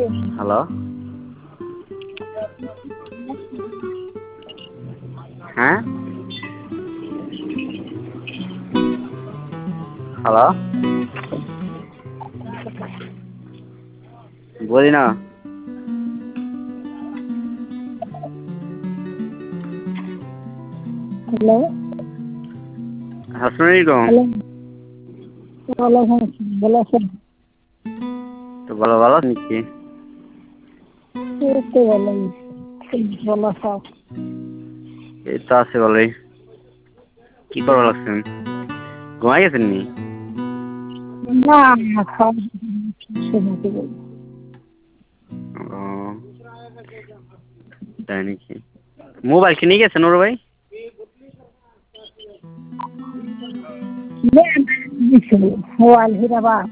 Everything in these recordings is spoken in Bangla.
হ্যালো হ্যাঁ হ্যালো বলি না হ্যালো আসসালামু আলাইকুম হ্যালো ওয়ালাইকুম আসসালাম ভালো আছেন? তো ভালো ভালো নিচ্ছি এই তো ভালোই ভালো সব। এই তো আছে ভালোই কি করবো লাগছেন ঘুমাই গেছেন নি না সব শুনতে বলি ও তাই নাকি মোবাইল কিনে গেছেন ওর ভাই মোবাইল হিরাবাদ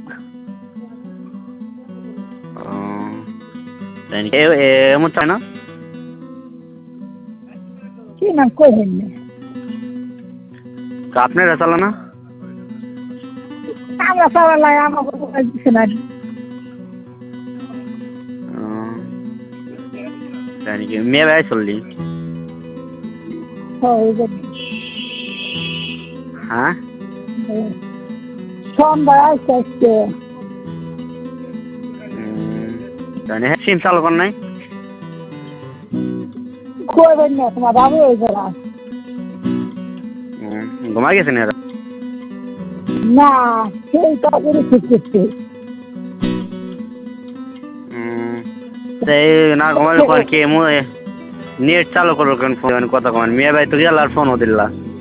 ও তাই নাকি এমন চায় না কি নাম কইলেন না তো আপনারা চালা না আমরা সবাই আমাকে মোবাইল দিচ্ছে না ও তাই নাকি মেয়ে ভাই চললি ওই জন্য হ্যাঁ সন্ধ্যা আসতে আসতে তাই না সিম চালু কর নাই কইবেন না তোমার বাবু ওই যারা ঘুমাই গেছেন এরা না সেই কাজেরই ঠিক করছে সেই না ঘুমাইলে কোন কে নেট চালু করো কেন ফোন কথা কমান মেয়ে ভাই তো গেল আর ফোনও দিল্লা